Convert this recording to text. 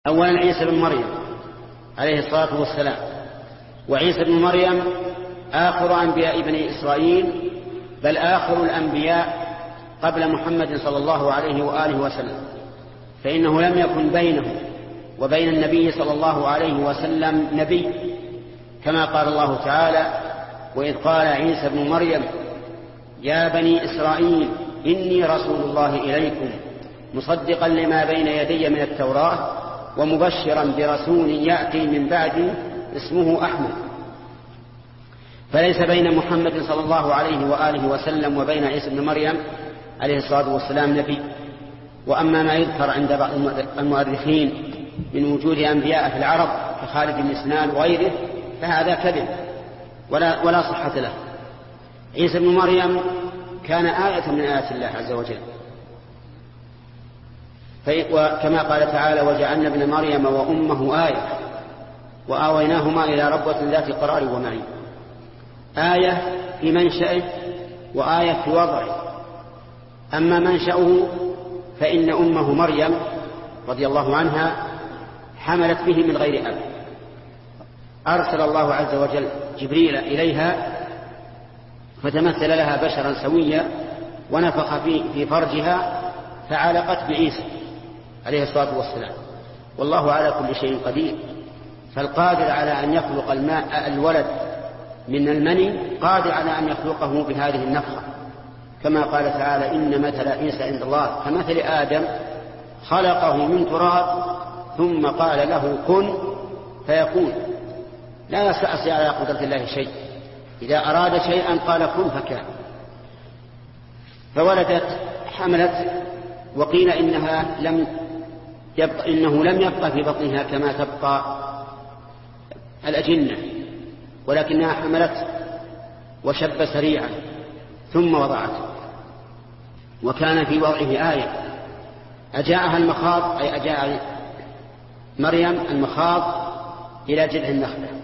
أولا عيسى بن مريم عليه الصلاة والسلام. وعيسى بن مريم آخر أنبياء بني إسرائيل، بل آخر الأنبياء قبل محمد صلى الله عليه وآله وسلم، فإنه لم يكن بينه وبين النبي صلى الله عليه وسلم نبي، كما قال الله تعالى: وإذ قال عيسى بن مريم يا بني إسرائيل إني رسول الله إليكم مصدقا لما بين يدي من التوراة ومبشرا برسول يأتي من بعدي اسمه أحمد. فليس بين محمد صلى الله عليه وآله وسلم وبين عيسى بن مريم عليه الصلاة والسلام نبي. وأما ما يذكر عند بعض المؤرخين من وجود أنبياء في العرب كخالد بن سنان وغيره فهذا كذب ولا صحة له. عيسى بن مريم كان آية من آيات الله عز وجل، وكما قال تعالى: وجعلنا ابن مريم وأمه آية وآويناهما إلى ربوة ذات قرار ومعين. آية في منشأه وآية في وضعه. أما منشأه فإن أمه مريم رضي الله عنها حملت به من غير أب، أرسل الله عز وجل جبريل إليها فتمثل لها بشرا سويا ونفخ في فرجها فعلقت بعيسى عليه الصلاة والسلام. والله على كل شيء قدير، فالقادر على أن يخلق الولد من المني قادر على أن يخلقه بهذه النفخة، كما قال تعالى: إن مثل عيسى عند الله كمثل آدم خلقه من تراب ثم قال له كن فيكون. لا يستعصي على قدرة الله شيء، إذا أراد شيئا قال كن فكان. فولدت حملت، وقيل إنه لم يبقى في بطنها كما تبقى الأجنة، ولكنها حملت وشب سريعا ثم وضعته. وكان في وضعه آية، أجاءها المخاض، أي أجاء مريم المخاض إلى جذع النخلة